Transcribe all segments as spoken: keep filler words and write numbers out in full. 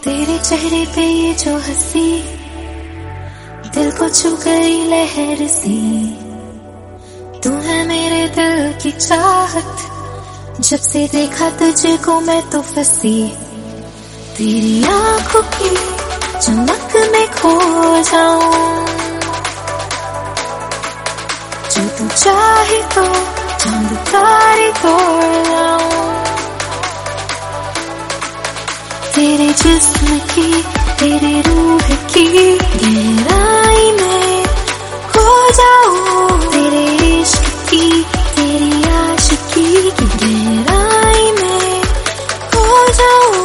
तेरे चेहरे पे ये जो हंसी दिल को छू गई लहर सी। तू है मेरे दिल की चाहत, जब से देखा तुझको मैं तो फंसी। तेरी आंखों की चमक में खो जाऊं, जो तू चाहे तो चांद तारे तोड़ लाऊं। तेरे जिस्म की तेरे रूह की गहराई में खो जाऊं, तेरे इश्क की तेरी आशिकी की गहराई में खो जाऊं।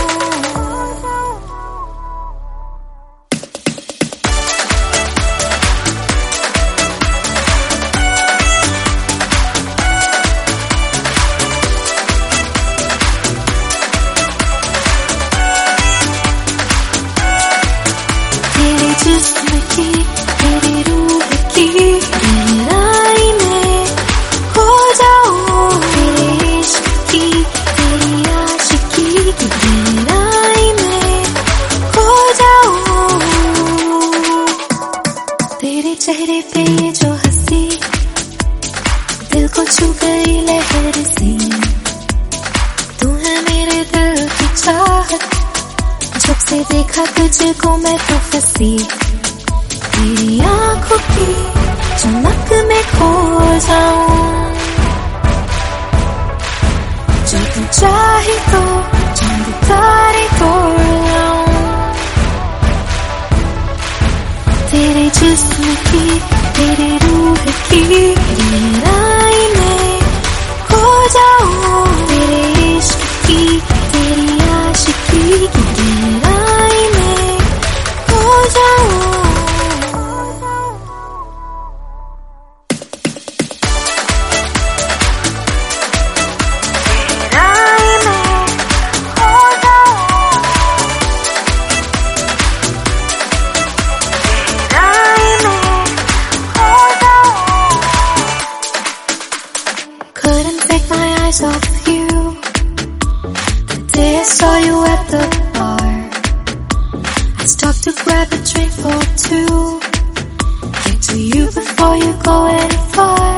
जिस्म की तेरी रूह की गहराई में खो जाऊं, तेरे इश्क की तेरी आशिकी की गहराई में खो जाऊं। तेरे चेहरे पे ये जो हंसी दिल को छू गई लहर सी। तू है मेरे दिल की चाहत, जब से देखा तुझको मैं तो फंसी। तेरी आंखों की चमक में खो जाऊं, जो तू चाहे तो चांद तारे तोड़ लाऊं। तेरे जिस्म की तेरी रूह की गहराई में खो जाऊं, तेरे इश्क की तेरी आशिकी की गहराई में खो जाऊं। Couldn't take my eyes off you the day I saw you at the bar. I stopped to grab a drink for two, get to you before you go any far.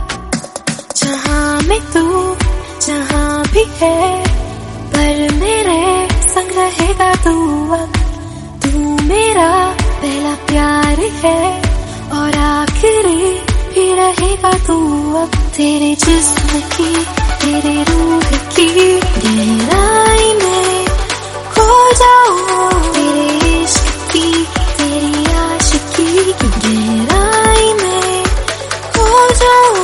जहाँ में तू जहाँ भी है, पर मेरे संग रहेगा तू अब। तू मेरा पहला प्यार है और आखिरी भी रहेगा तू अब। तेरे जिस्म की तेरे रूह की गहराई में खो जाऊं, तेरे इश्क की तेरी आशिकी की गहराई में खो जाऊं।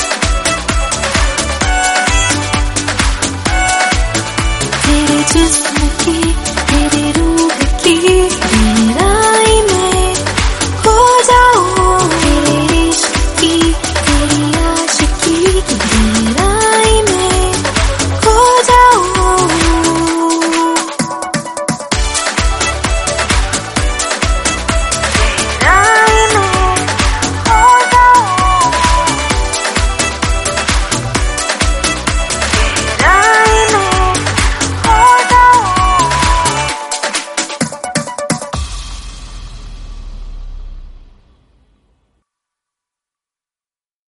Just